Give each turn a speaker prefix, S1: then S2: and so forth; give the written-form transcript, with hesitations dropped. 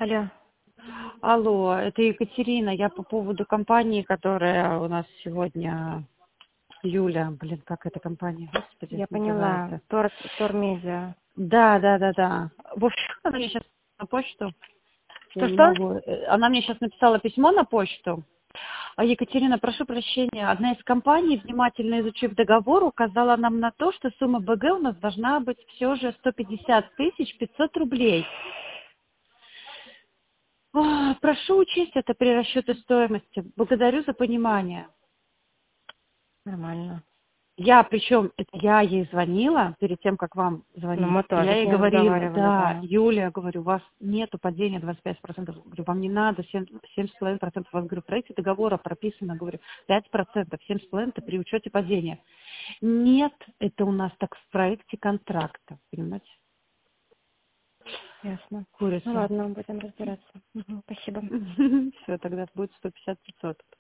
S1: Алло.
S2: Алло, это Екатерина. Я по поводу компании, которая у нас сегодня... Юля, блин, как эта компания, господи,
S1: Я поняла.
S2: называется?
S1: Тор-медиа.
S2: Да. В общем, она мне сейчас на почту. Я не
S1: Что-что?
S2: могу. Она мне сейчас написала письмо на почту. Екатерина, прошу прощения, одна из компаний, внимательно изучив договор, указала нам на то, что сумма БГ у нас должна быть все же 150 500 рублей. Прошу учесть это при расчете стоимости. Благодарю за понимание.
S1: Нормально.
S2: Причем, это я ей звонила перед тем, как вам
S1: Ну,
S2: звонить.
S1: мы тоже
S2: Я
S1: с
S2: ей
S1: ней
S2: говорила,
S1: разговаривали,
S2: да,
S1: да.
S2: Юля, говорю, у вас нету падения 25%. Говорю, вам не надо 7,5%. У вас, говорю, в проекте договора прописано, говорю, 5%, 7,5% это при учете падения. Нет, это у нас так в проекте контракта, понимаете?
S1: Ясно. Ну
S2: Курица.
S1: ладно, будем разбираться. Мгм, спасибо.
S2: Все, тогда будет 150-500.